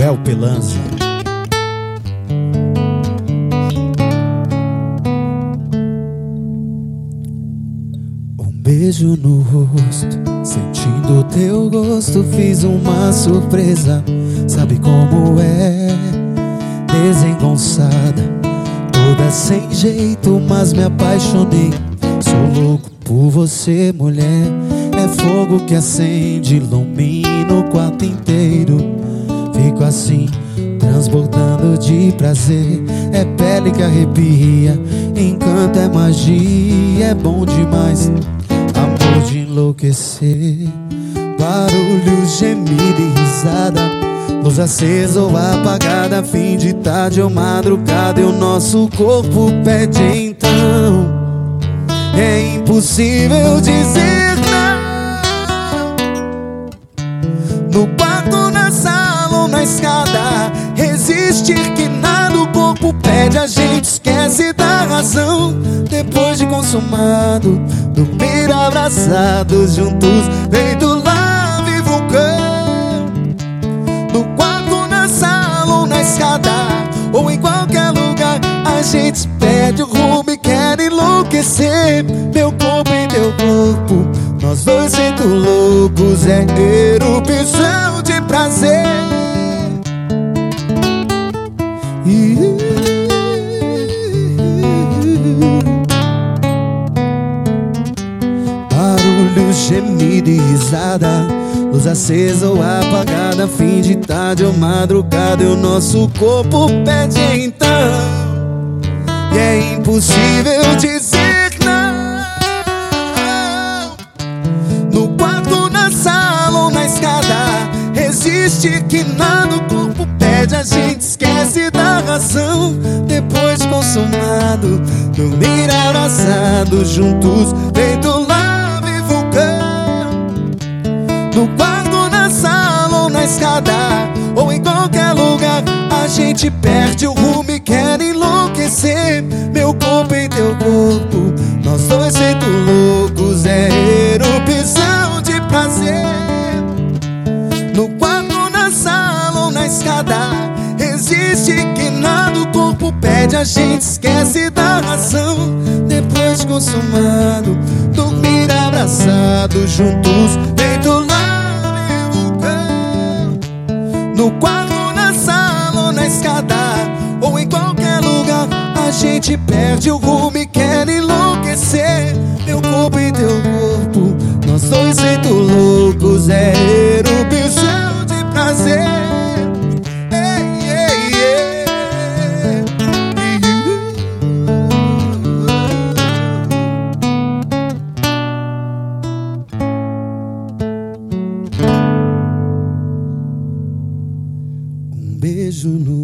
Joel Pelanza. Um beijo no rosto, sentindo teu gosto, fiz uma surpresa. Sabe como é? Desengonçada, toda sem jeito, mas me apaixonei. Sou louco por você, mulher. É fogo que acende, ilumina o quarto inteiro. Fico assim, transbordando de prazer. É pele que arrepia, encanto é magia, é bom demais, amor de enlouquecer. Barulho, gemido e risada, luz acesa ou apagada, fim de tarde ou madrugada, e o nosso corpo pede então. É impossível dizer não. No quarto, na sala ou na escada, resistir que nada, o corpo pede, a gente esquece da razão. Depois de consumado, dormir abraçados juntos, feito lava e vulcão. No quarto, na sala ou na escada, ou em qualquer lugar, a gente perde o rumo e quer enlouquecer. Meu corpo em teu corpo, nós dois feito loucos, é erupção de prazer. Barulho, gemido e risada, luz acesa ou apagada, fim de tarde ou madrugada, e o nosso corpo pede então. E é impossível dizer não. No quarto, na sala ou na escada, resiste que nada, o corpo pede, a gente esquece da razão. Depois de consumado, dormir abraçados juntos, feito lava e vulcão. No quarto, na sala ou na escada, ou em qualquer lugar, a gente perde o rumo e quer enlouquecer. Meu corpo em teu corpo, nós dois feito loucos, é erupção de prazer. No quarto, na sala ou na escada, resiste que nada, o corpo pede, a gente esquece da razão. Depois de consumado, dormir abraçados juntos, feito lava e vulcão. No quarto, na sala ou na escada, ou em qualquer lugar, a gente perde o rumo e quer enlouquecer. Meu corpo e teu corpo, nós dois feito loucos, é erupção de prazer. Um beijo no